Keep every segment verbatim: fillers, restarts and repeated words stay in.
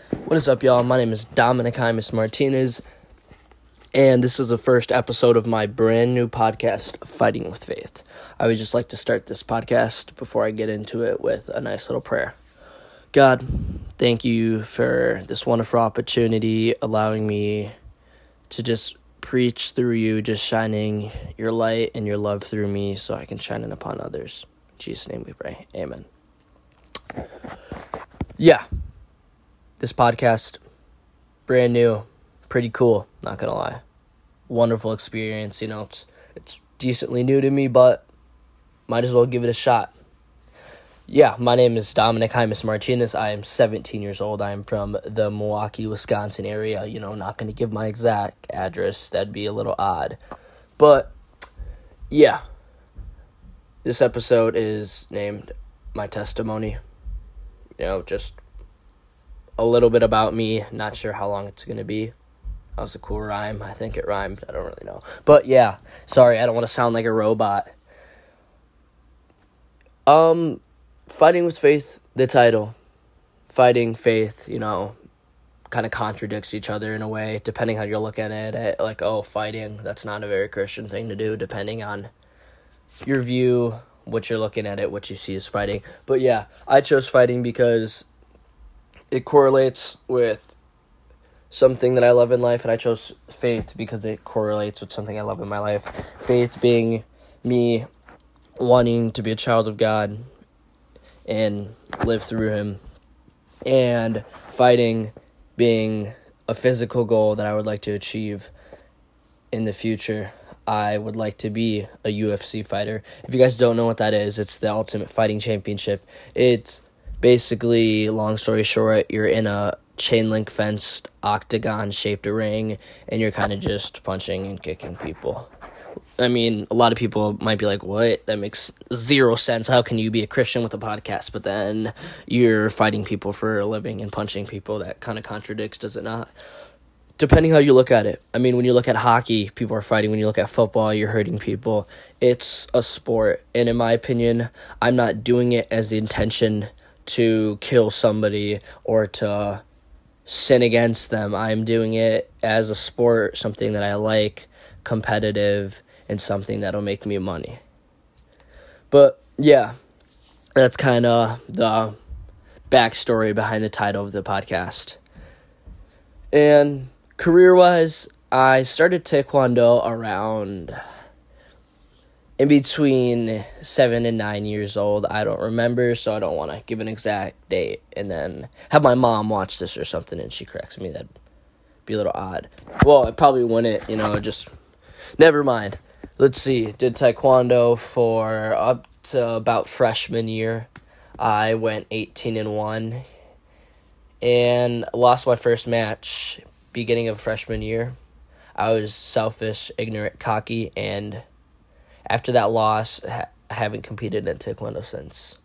What is up, y'all? My name is Dominic Hymus Martinez, and this is the first episode of my brand new podcast, Fighting with Faith. I would just like to start this podcast before I get into it with a nice little prayer. God, thank you for this wonderful opportunity, allowing me to just preach through you, just shining your light and your love through me so I can shine it upon others. In Jesus' name we pray. Amen. Yeah. This podcast, brand new, pretty cool, not gonna lie. Wonderful experience, you know, it's, it's decently new to me, but might as well give it a shot. Yeah, my name is Dominic Hymus Martinez. I am seventeen years old. I am from the Milwaukee, Wisconsin area. You know, not going to give my exact address. That'd be a little odd. But, yeah. This episode is named My Testimony. You know, just a little bit about me. Not sure how long it's going to be. That was a cool rhyme. I think it rhymed. I don't really know. But, yeah. Sorry, I don't want to sound like a robot. Um... Fighting with Faith, the title. Fighting faith, you know, kind of contradicts each other in a way, depending how you're looking at it. Like, oh, fighting, that's not a very Christian thing to do, depending on your view, what you're looking at it, what you see as fighting. But yeah, I chose fighting because it correlates with something that I love in life, and I chose faith because it correlates with something I love in my life. Faith being me wanting to be a child of God and live through him, and fighting being a physical goal that I would like to achieve in the future. I would like to be a U F C fighter. If you guys don't know what that is, it's the Ultimate Fighting Championship. It's basically, long story short, you're in a chain link fenced octagon shaped ring, and you're kind of just punching and kicking people. I mean, a lot of people might be like, what? That makes zero sense. How can you be a Christian with a podcast, but then you're fighting people for a living and punching people? That kind of contradicts, does it not? Depending how you look at it. I mean, when you look at hockey, people are fighting. When you look at football, you're hurting people. It's a sport. And in my opinion, I'm not doing it as the intention to kill somebody or to sin against them. I'm doing it as a sport, something that I like, competitive, and something that'll make me money. But, yeah, that's kind of the backstory behind the title of the podcast. And career-wise, I started Taekwondo around in between seven and nine years old. I don't remember, so I don't want to give an exact date and then have my mom watch this or something and she corrects me. That'd be a little odd. Well, I probably wouldn't, you know, just never mind. Let's see, did Taekwondo for up to about freshman year. I went eighteen and one and lost my first match beginning of freshman year. I was selfish, ignorant, cocky, and after that loss, I haven't competed in Taekwondo since.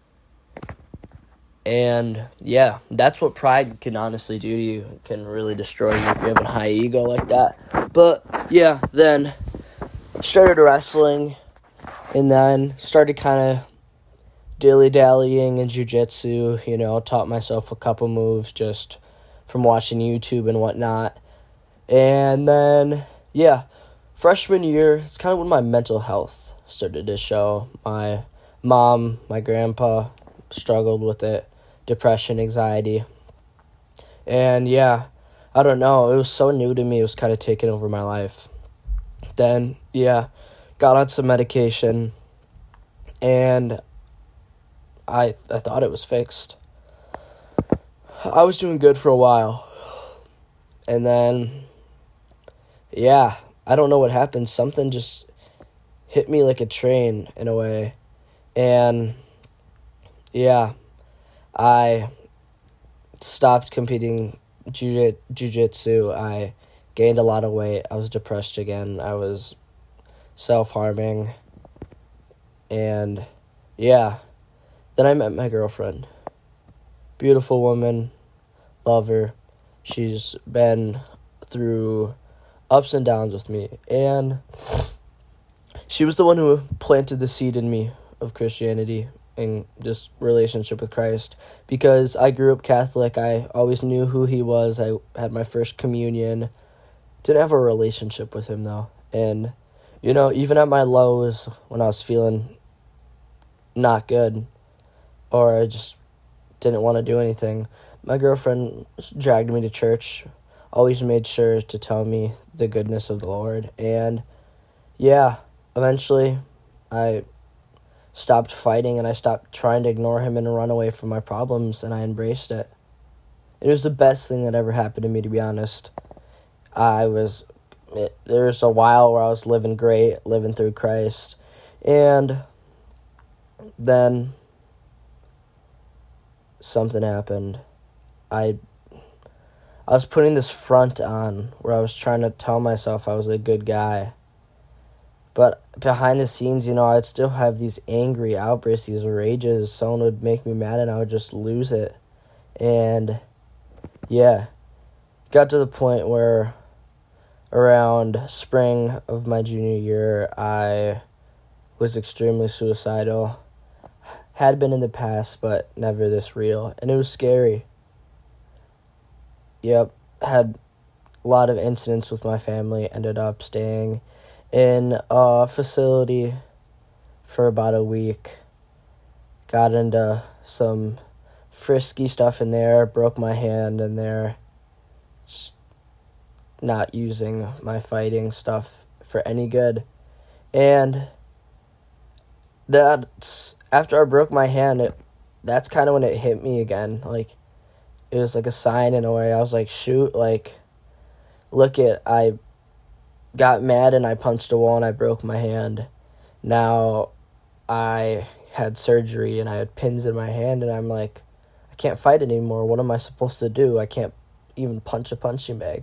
And yeah, that's what pride can honestly do to you. It can really destroy you if you have a high ego like that. But yeah, then started wrestling, and then started kind of dilly-dallying in jiu-jitsu, you know, taught myself a couple moves just from watching YouTube and whatnot. And then, yeah, freshman year, it's kind of when my mental health started to show. My mom, my grandpa struggled with it, depression, anxiety. And yeah, I don't know, it was so new to me, it was kind of taking over my life. Then, yeah, got on some medication, and I I thought it was fixed. I was doing good for a while, and then, yeah, I don't know what happened. Something just hit me like a train in a way, and, yeah, I stopped competing jiu- jiu-jitsu. I gained a lot of weight. I was depressed again. I was self-harming. And, yeah. Then I met my girlfriend. Beautiful woman. Love her. She's been through ups and downs with me. And she was the one who planted the seed in me of Christianity. in just relationship with Christ, because I grew up Catholic. I always knew who he was. I had my first communion. Didn't have a relationship with him, though. And, you know, even at my lows, when I was feeling not good, or I just didn't want to do anything, my girlfriend dragged me to church, always made sure to tell me the goodness of the Lord. And, yeah, eventually I stopped fighting, and I stopped trying to ignore him and run away from my problems, and I embraced it. It was the best thing that ever happened to me, to be honest. I was, it, there was a while where I was living great, living through Christ, and then something happened. I, I was putting this front on where I was trying to tell myself I was a good guy. But behind the scenes, you know, I'd still have these angry outbursts, these rages. Someone would make me mad, and I would just lose it. And, yeah, got to the point where around spring of my junior year, I was extremely suicidal. Had been in the past, but never this real. And it was scary. Yep, had a lot of incidents with my family, ended up staying in a facility for about a week. Got into some frisky stuff in there, broke my hand in there, just not using my fighting stuff for any good. And that's, after I broke my hand, it, that's kind of when it hit me again. Like, it was like a sign in a way. I was like, shoot, like, look it, I got mad and I punched a wall and I broke my hand. Now I had surgery and I had pins in my hand, and I'm like, I can't fight anymore. What am I supposed to do? I can't even punch a punching bag.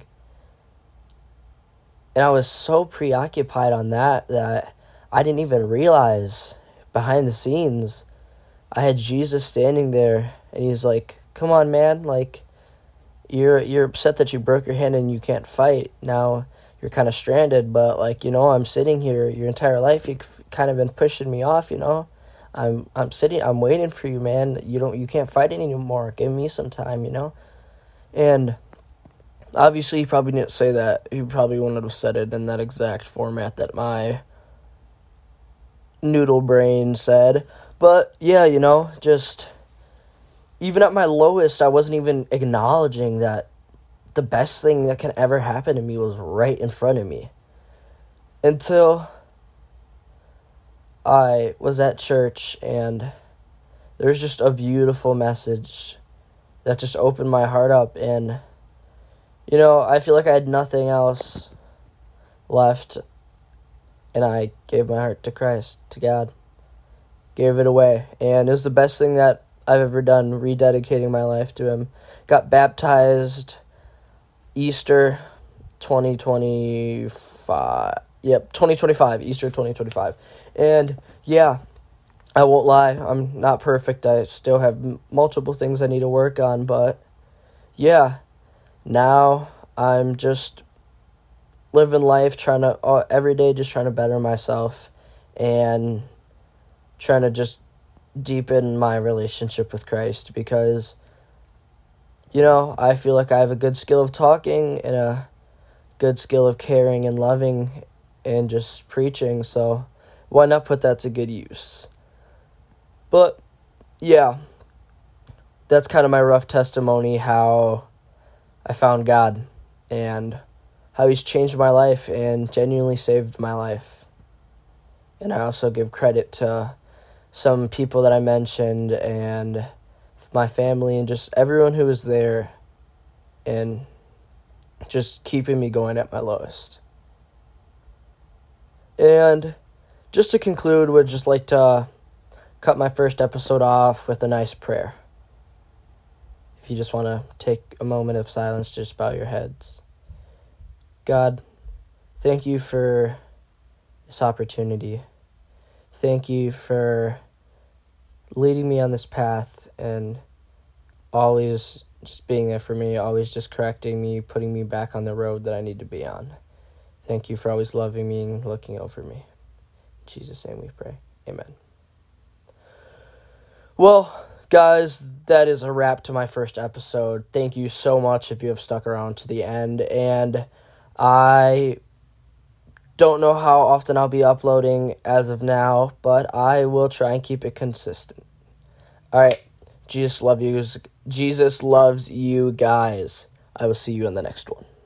And I was so preoccupied on that that I didn't even realize behind the scenes I had Jesus standing there, and he's like, come on, man, like, you're you're upset that you broke your hand and you can't fight. Now you're kind of stranded, but, like, you know, I'm sitting here your entire life. You've kind of been pushing me off, you know. I'm I'm sitting, I'm waiting for you, man. You don't, you can't fight anymore. Give me some time, you know. And obviously, he probably didn't say that. He probably wouldn't have said it in that exact format that my noodle brain said. But, yeah, you know, just, even at my lowest, I wasn't even acknowledging that the best thing that can ever happen to me was right in front of me. Until I was at church, and there was just a beautiful message that just opened my heart up. And, you know, I feel like I had nothing else left, and I gave my heart to Christ, to God. Gave it away, and it was the best thing that I've ever done, rededicating my life to him. Got baptized Easter twenty twenty-five. Yep, twenty twenty-five, Easter twenty twenty-five. And, yeah, I won't lie, I'm not perfect. I still have m- multiple things I need to work on, but, yeah, now I'm just living life, trying to, uh, every day just trying to better myself, and trying to just deepen my relationship with Christ, because, you know, I feel like I have a good skill of talking and a good skill of caring and loving and just preaching, so why not put that to good use? But, yeah, that's kind of my rough testimony, how I found God and how he's changed my life and genuinely saved my life. And I also give credit to some people that I mentioned, and my family, and just everyone who was there, and just keeping me going at my lowest. And just to conclude, would just like to cut my first episode off with a nice prayer. If you just want to take a moment of silence, just bow your heads. God, thank you for this opportunity. Thank you for leading me on this path and always just being there for me, always just correcting me, putting me back on the road that I need to be on. Thank you for always loving me and looking over me. In Jesus' name we pray. Amen. Well, guys, that is a wrap to my first episode. Thank you so much if you have stuck around to the end. And I don't know how often I'll be uploading as of now, but I will try and keep it consistent. All right. Jesus love you. Jesus loves you guys. I will see you in the next one.